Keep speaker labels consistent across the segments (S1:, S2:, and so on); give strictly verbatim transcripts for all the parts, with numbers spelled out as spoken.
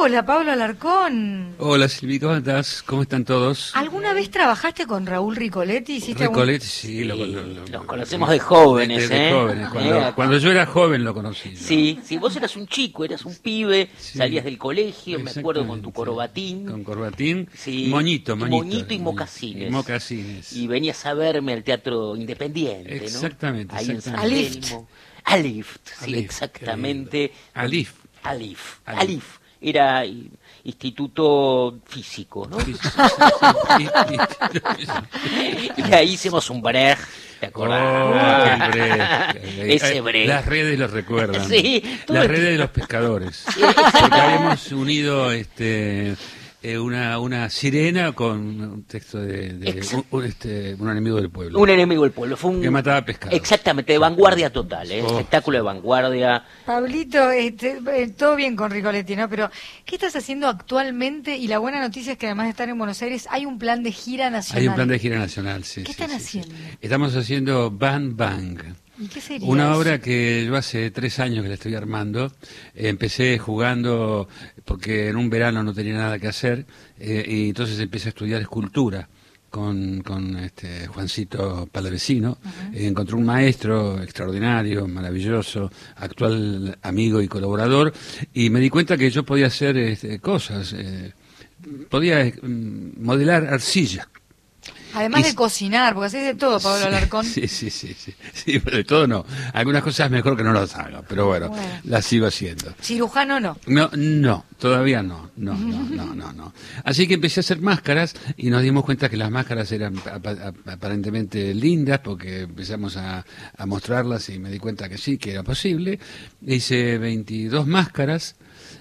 S1: Hola, Pablo Alarcón.
S2: Hola, Silvi, ¿cómo estás? ¿Cómo están todos?
S1: ¿Alguna vez trabajaste con Raúl Ricoletti? ¿Hiciste
S2: Ricoletti,
S1: algún...
S2: sí, lo, lo, lo,
S3: los conocemos de jóvenes,
S2: de, de, de
S3: ¿eh?
S2: jóvenes. Cuando,
S3: ¿Eh?
S2: cuando yo era joven lo conocí. ¿No?
S3: Sí, sí, vos eras un chico, eras un pibe,
S2: Sí.
S3: salías del colegio, me acuerdo, con tu corbatín.
S2: Con corbatín,
S3: Sí.
S2: moñito, moñito.
S3: Moñito y mocasines.
S2: Y mocasines.
S3: Y venías a verme al Teatro Independiente, ¿no?
S2: Exactamente,
S3: Ahí
S2: exactamente.
S3: en San Telmo. Alift, sí,
S2: Alif,
S3: exactamente.
S2: Alif.
S3: Alif.
S2: Alif.
S3: Alif. Era i- Instituto Físico, ¿no?
S2: Sí, sí, sí, sí, sí.
S3: Y ahí hicimos un break, ¿te acordás?
S2: Oh, el break.
S3: Ese break.
S2: Las redes lo recuerdan.
S3: Sí, todo
S2: Las
S3: el-
S2: redes de los pescadores. Porque habíamos unido este eh, una una sirena con un texto de, de
S3: Exacto.
S2: un, un, este, un enemigo del pueblo.
S3: Un enemigo del pueblo. Fue un...
S2: Que mataba pescados.
S3: Exactamente, de vanguardia total, ¿eh?
S2: Oh.
S3: Espectáculo de vanguardia.
S1: Pablito, este, eh, todo bien con Ricoletti, ¿no? Pero, ¿qué estás haciendo actualmente? Y la buena noticia es que además de estar en Buenos Aires, hay un plan de gira nacional.
S2: Hay un plan de gira nacional, sí.
S1: ¿Qué
S2: sí,
S1: están
S2: sí, sí.
S1: haciendo?
S2: Estamos haciendo Bang Bang.
S1: ¿Y qué sería
S2: Una
S1: eso?
S2: obra que yo hace tres años que la estoy armando. Eh, empecé jugando porque en un verano no tenía nada que hacer eh, y entonces empecé a estudiar escultura con, con este Juancito Palavecino.
S1: Ajá.
S2: Eh, encontré un maestro extraordinario, maravilloso, actual amigo y colaborador, y me di cuenta que yo podía hacer este, cosas. Eh, podía eh, modelar arcilla.
S1: Además
S2: Y-
S1: de cocinar, porque haces de todo, Pablo Alarcón.
S2: Sí, sí, sí, sí, sí, pero de todo no. Algunas cosas mejor que no las haga, pero bueno,
S1: Bueno.
S2: las sigo haciendo.
S1: Cirujano no.
S2: No, no, todavía no, no, no, no, no, no. Así que empecé a hacer máscaras y nos dimos cuenta que las máscaras eran apa- ap- aparentemente lindas porque empezamos a, a mostrarlas y me di cuenta que sí, que era posible. Hice veintidós máscaras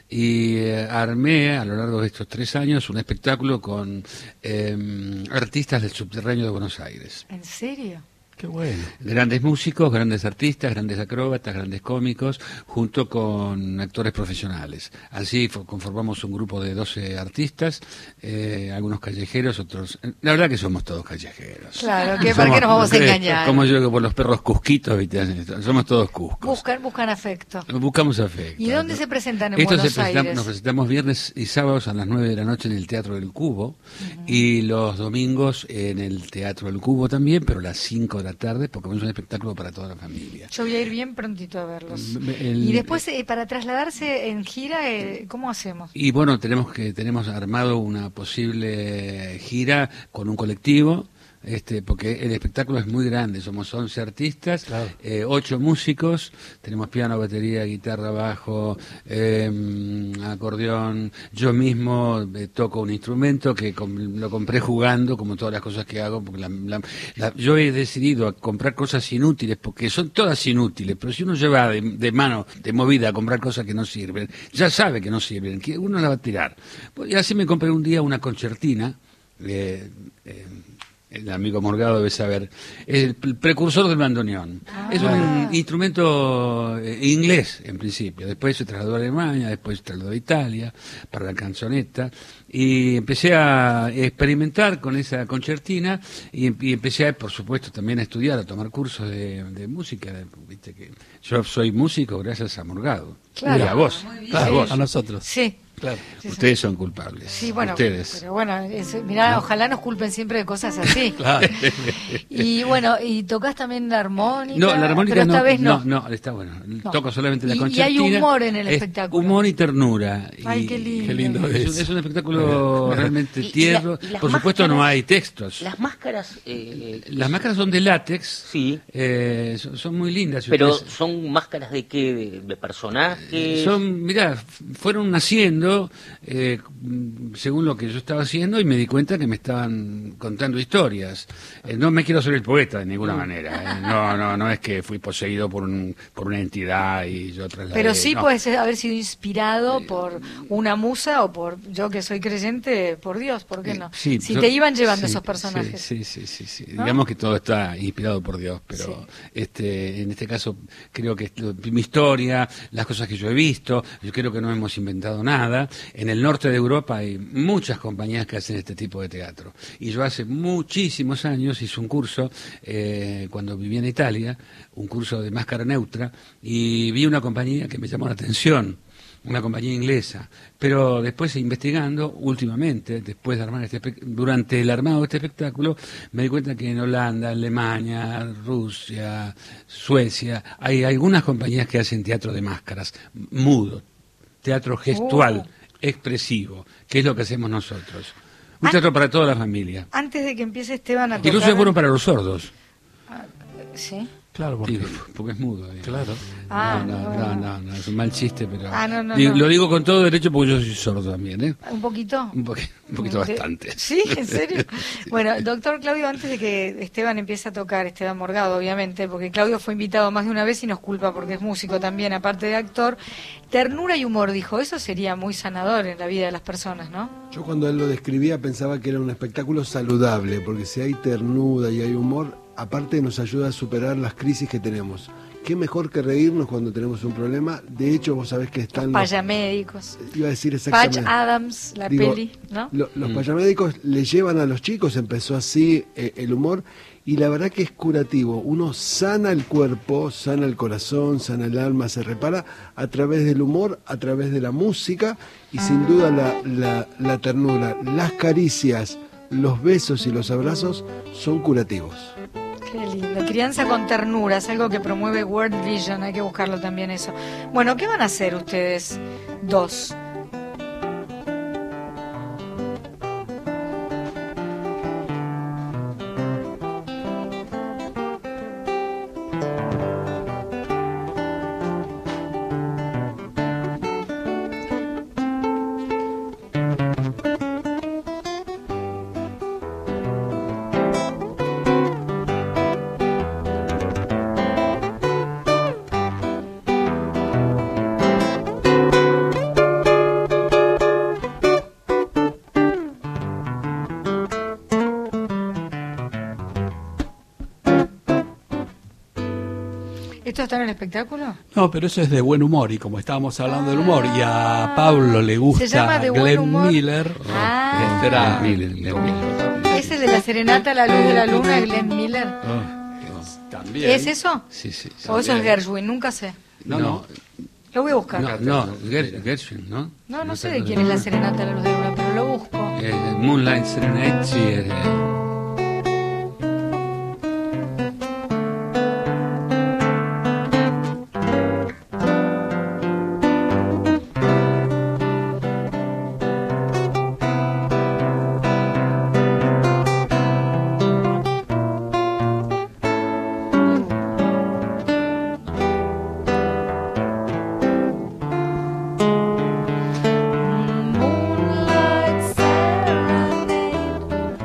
S2: y eh, armé a lo largo de estos tres años un espectáculo con eh, artistas del subterráneo de Buenos Aires.
S1: ¿En serio?
S2: Qué bueno. Grandes músicos, grandes artistas, grandes acróbatas, grandes cómicos, junto con actores profesionales. Así fo- conformamos un grupo de doce artistas, eh, algunos callejeros, otros... La verdad que somos todos callejeros.
S1: Claro, que ¿para qué nos vamos a
S2: eh,
S1: engañar?
S2: Como yo que por los perros cusquitos, ¿viste? Somos todos cuscos.
S1: Buscan, buscan afecto.
S2: Buscamos afecto.
S1: ¿Y dónde se presentan en
S2: Esto
S1: Buenos
S2: se presenta-
S1: Aires?
S2: Nos presentamos viernes y sábados a las nueve de la noche en el Teatro del Cubo y los domingos en el Teatro del Cubo también, pero a las cinco de la tarde porque es un espectáculo para toda la familia.
S1: Yo voy a ir bien prontito a verlos.
S2: El-
S1: Y después, eh, para trasladarse en gira, eh, ¿cómo hacemos?
S2: Y bueno, tenemos que tenemos armado una posible gira con un colectivo. Este, porque el espectáculo es muy grande, somos once artistas,
S4: Claro.
S2: eh, ocho músicos, tenemos piano, batería, guitarra, bajo, eh, acordeón, yo mismo eh, toco un instrumento que com- lo compré jugando, como todas las cosas que hago, porque la- la- la- yo he decidido a comprar cosas inútiles, porque son todas inútiles, pero si uno lleva de, de mano, de movida a comprar cosas que no sirven, ya sabe que no sirven, que uno la va a tirar. Pues, y así me compré un día una concertina, eh, eh, el amigo Morgado debe saber, es el p- precursor del bandoneón.
S1: Ah.
S2: Es un instrumento eh, inglés en principio, después se trasladó a Alemania, después se trasladó a Italia para la canzoneta y empecé a experimentar con esa concertina y, y empecé a, por supuesto también a estudiar, a tomar cursos de, de música. Viste que yo soy músico gracias a Morgado.
S1: Claro.
S2: Y a vos, a
S4: Claro,
S2: vos.
S4: a nosotros.
S1: Sí.
S4: Claro.
S1: Sí, sí.
S2: Ustedes son culpables.
S1: Sí, bueno,
S2: Ustedes.
S1: pero bueno, es- mirá, ojalá nos culpen siempre de cosas así.
S4: Claro.
S1: Y bueno, y tocas también la armónica.
S2: No, la armónica
S1: pero esta
S2: no,
S1: vez no.
S2: no, no, está bueno.
S1: No.
S2: Toco solamente la
S1: Y- y
S2: concertina.
S1: hay humor en el
S2: Es
S1: espectáculo.
S2: Humor y ternura.
S1: Ay,
S2: Y-
S1: qué lindo.
S4: Qué lindo
S2: Es, un-
S4: es.
S2: es un espectáculo realmente
S3: Y- y
S2: tierno.
S3: la- y las
S2: Por supuesto no
S3: máscaras-
S2: hay textos.
S3: Las máscaras, eh,
S2: Las máscaras son de látex.
S3: sí,
S2: eh, son, son muy lindas. Si
S3: pero
S2: ustedes-
S3: son máscaras de qué, de, de personajes.
S2: Son, mirá, f- fueron naciendo eh, mm, según lo que yo estaba haciendo y me di cuenta que me estaban contando historias. Eh, no me quiero ser el poeta de ninguna manera. eh. No, no, no es que fui poseído por, un, por una entidad y yo trasladé.
S1: Pero sí
S2: no.
S1: puedes haber sido inspirado por una musa o por yo que soy creyente, por Dios, ¿por qué
S2: Eh,
S1: no?
S2: sí,
S1: si
S2: yo-
S1: te iban llevando
S2: sí,
S1: esos personajes.
S2: Sí, sí, sí, sí, sí.
S1: ¿No?
S2: Digamos que todo está inspirado por Dios, pero
S1: Sí.
S2: este, en este caso creo que lo- mi historia, las cosas que yo he visto, yo creo que no hemos inventado nada. En el norte de Europa hay muchas compañías que hacen este tipo de teatro. Y yo hace muchísimos años hice un curso, eh, cuando vivía en Italia, un curso de máscara neutra, y vi una compañía que me llamó la atención. una compañía inglesa. Pero después, investigando, últimamente, después de armar este espe- durante el armado de este espectáculo, me di cuenta que en Holanda, Alemania, Rusia, Suecia, hay algunas compañías que hacen teatro de máscaras, mudo, teatro gestual,
S1: Oh.
S2: expresivo, que es lo que hacemos nosotros. Un
S1: Ah.
S2: teatro para toda la familia.
S1: Antes de que empiece Esteban a tocar...
S2: Incluso es bueno para los sordos.
S1: ¿Sí?
S4: Claro, porque...
S2: Digo, porque es mudo. digo.
S4: Claro.
S1: Ah,
S2: no, no, no, no, no, es un mal chiste, pero
S1: Ah, no, no,
S2: digo-
S1: no.
S2: lo digo con todo derecho porque yo soy sordo también, ¿eh?
S1: ¿Un poquito?
S2: Un, poqu- un poquito
S1: De-
S2: bastante.
S1: ¿Sí? ¿En serio? Bueno, doctor Claudio, antes de que Esteban empiece a tocar, Esteban Morgado, obviamente, porque Claudio fue invitado más de una vez y nos culpa porque es músico también, aparte de actor. Ternura y humor, dijo, eso sería muy sanador en la vida de las personas, ¿no?
S5: Yo cuando él lo describía pensaba que era un espectáculo saludable, porque si hay ternura y hay humor, aparte nos ayuda a superar las crisis que tenemos. Qué mejor que reírnos cuando tenemos un problema. De hecho, vos sabés que están... los-
S1: Payamédicos.
S5: Iba a decir
S1: Patch
S5: exactamente.
S1: Adams, la
S5: Digo,
S1: peli, ¿no?
S5: lo- los
S2: Mm.
S5: payamédicos le llevan a los chicos, empezó así eh, el humor, y la verdad que es curativo. Uno sana el cuerpo, sana el corazón, sana el alma, se repara a través del humor, a través de la música, y sin duda la, la, la ternura, las caricias, los besos y los abrazos son curativos.
S1: Qué lindo. Crianza con ternura, es algo que promueve World Vision, hay que buscarlo también eso. Bueno, ¿qué van a hacer ustedes dos? ¿Esto está en el espectáculo?
S4: No, pero eso es de buen humor, y como estábamos hablando del humor, y a Pablo le gusta
S1: Se llama De Buen
S4: Glenn
S1: Humor.
S4: Miller,
S1: Ah.
S4: este era...
S2: Glenn Miller, Glenn Miller.
S1: ¿Es el de la serenata a la luz de la luna, Glenn Miller?
S4: También.
S1: ¿Es eso?
S2: Sí, sí. sí.
S1: ¿O eso es Gershwin? Nunca sé.
S4: No, no.
S1: Lo voy a buscar.
S2: No, no, Ger- Gershwin, ¿no?
S1: No, no sé de quién es la serenata a la luz de la luna, pero lo busco.
S2: Eh, Moonlight Serenade, sí, es de-
S1: Moonlight Serenade.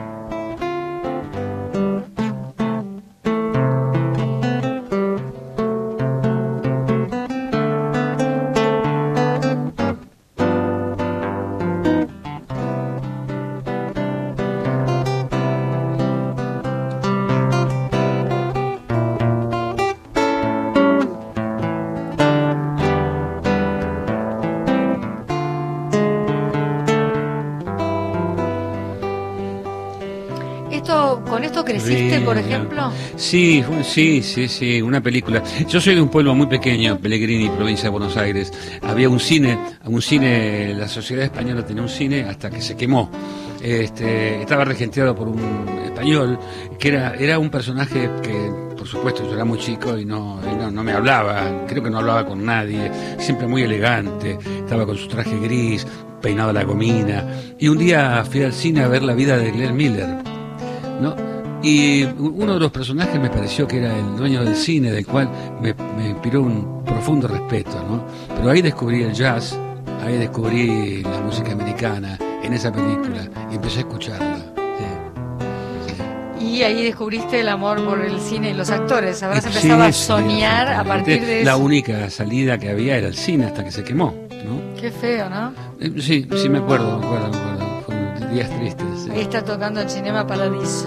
S1: Esto, ¿con esto creciste, por
S2: Bien.
S1: ejemplo?
S2: Sí, fue- sí, sí, sí, una película. Yo soy de un pueblo muy pequeño, Pellegrini, provincia de Buenos Aires. Había un cine, un cine, la sociedad española tenía un cine hasta que se quemó. Este, estaba regenteado por un español que era, era un personaje que, por supuesto, yo era muy chico y no, y no, no me hablaba, creo que no hablaba con nadie, siempre muy elegante, estaba con su traje gris, peinado a la gomina. Y un día fui al cine a ver la vida de Glenn Miller, ¿no? Y uno de los personajes me pareció que era el dueño del cine, del cual me, me inspiró un profundo respeto, ¿no? Pero ahí descubrí el jazz, ahí descubrí la música americana en esa película y empecé a escucharla. Sí. Sí.
S1: Y ahí descubriste el amor por el cine y los actores. Habrás
S2: Sí,
S1: empezado a
S2: sí,
S1: soñar a partir de
S2: La
S1: eso.
S2: única salida que había era el cine hasta que se quemó, ¿no?
S1: Qué feo, ¿no?
S2: Eh, Sí, sí me acuerdo, me acuerdo, me acuerdo. Fueron días tristes. sí.
S1: Ahí está tocando el Cinema Paradiso.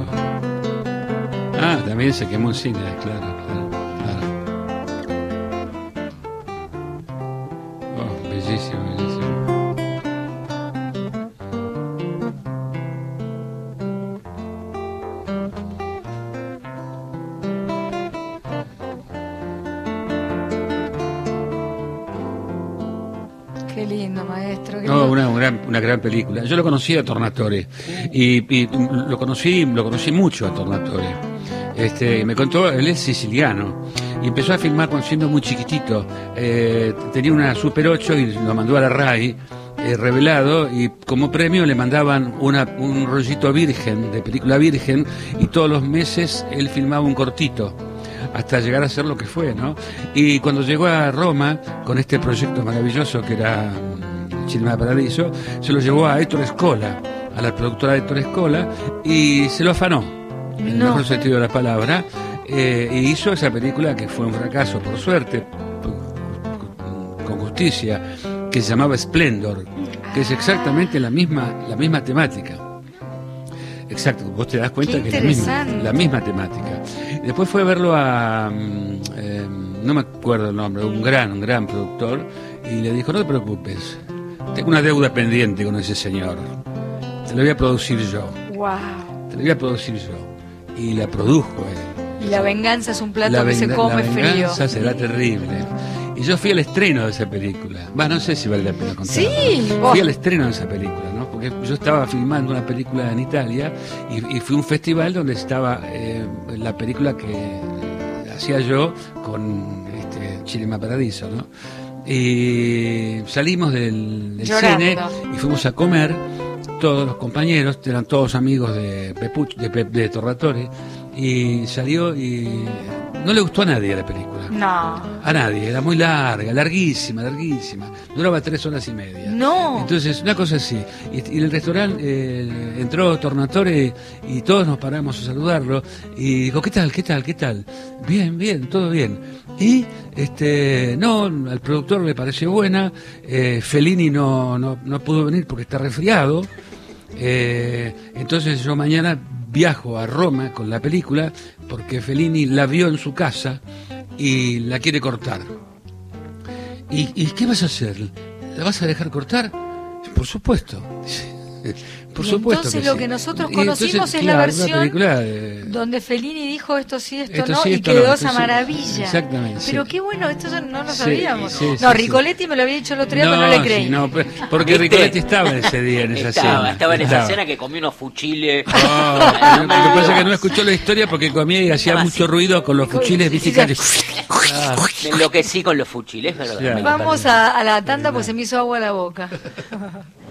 S2: Ah, también se quemó el cine, claro, claro, claro. Oh, bellísimo, bellísimo.
S1: maestro. Qué
S2: No,
S1: lindo.
S2: una, una, gran, una gran película. Yo lo conocí a Tornatore y, y lo conocí, lo conocí mucho a Tornatore. Este, me contó, él es siciliano y empezó a filmar cuando siendo muy chiquitito. Eh, tenía una Super ocho y lo mandó a la RAI. Eh, revelado, y como premio le mandaban una, un rollito virgen, de película virgen, y todos los meses él filmaba un cortito hasta llegar a ser lo que fue, ¿no? Y cuando llegó a Roma con este proyecto maravilloso que era mm, Cinema Paradiso, se lo llevó a Ettore Scola, a la productora de Ettore Scola, y se lo afanó, en el
S1: No.
S2: mejor sentido de la palabra, eh, y hizo esa película que fue un fracaso, por suerte, con justicia, que se llamaba Splendor, que es exactamente la misma, la misma temática. Exacto, vos te das cuenta
S1: Qué
S2: que es la misma,
S1: interesante.
S2: la misma temática. Después fue a verlo a, mm, eh, no me acuerdo el nombre, un gran, un gran productor, y le dijo, no te preocupes, tengo una deuda pendiente con ese señor, te la voy a producir yo,
S1: Wow.
S2: te la voy a producir yo. Y la produjo él.
S1: Y la venganza es un plato
S2: La
S1: que se
S2: venga-
S1: come
S2: la
S1: frío.
S2: venganza será terrible. Y yo fui al estreno de esa película. Va, no sé si vale la pena contar.
S1: Sí, vos.
S2: Fui al estreno de esa película, ¿no? Porque yo estaba filmando una película en Italia y, y fui a un festival donde estaba eh, la película que hacía yo con este, Cinema Paradiso, ¿no? Y salimos del, del
S1: Llorando.
S2: cine y fuimos a comer. Todos los compañeros, eran todos amigos de Pepuch, de, Pe- de Torratore, y salió y no le gustó a nadie la película.
S1: No.
S2: A nadie, era muy larga, larguísima, larguísima. Duraba tres horas y media.
S1: No.
S2: Entonces, una cosa así. Y, y en el restaurante eh, entró Tornatore y todos nos paramos a saludarlo. Y dijo, ¿qué tal, qué tal, qué tal? Bien, bien, todo bien. Y, este, no, al productor le pareció buena. Eh, Fellini no, no, no pudo venir porque está resfriado. Eh, entonces yo mañana viajo a Roma con la película porque Fellini la vio en su casa y la quiere cortar. ¿Y, y qué vas a hacer? ¿La vas a dejar cortar? Por supuesto. Por
S1: Y
S2: supuesto.
S1: entonces
S2: que
S1: lo
S2: sí.
S1: que nosotros
S2: Y entonces,
S1: conocimos es
S2: claro,
S1: la
S2: una
S1: versión
S2: película de-
S1: donde Fellini dijo esto sí, esto,
S2: Esto
S1: no,
S2: sí,
S1: y
S2: esto
S1: quedó
S2: no,
S1: esa
S2: sí,
S1: maravilla.
S2: exactamente,
S1: Pero
S2: sí.
S1: qué bueno, esto yo no lo
S2: Sí,
S1: sabíamos.
S2: sí, sí,
S1: no,
S2: sí.
S1: Ricoletti me lo había dicho el otro día, pero no le creí.
S2: sí, no, pe- porque
S3: ¿Viste?
S2: Ricoletti estaba ese día en esa
S3: estaba,
S2: cena.
S3: estaba en esa
S2: Estaba.
S3: escena que comió unos fuchiles.
S2: Oh, lo que pasa es que no escuchó la historia porque comía y hacía
S3: Estaba
S2: mucho
S3: así.
S2: ruido con los fuchiles, viste,
S1: Sí,
S2: que-
S3: Me enloquecí con los fuchiles, ¿verdad?
S2: Claro.
S3: Me lo
S1: Vamos
S3: perdí.
S1: a, a la tanda, pues se me hizo agua la boca.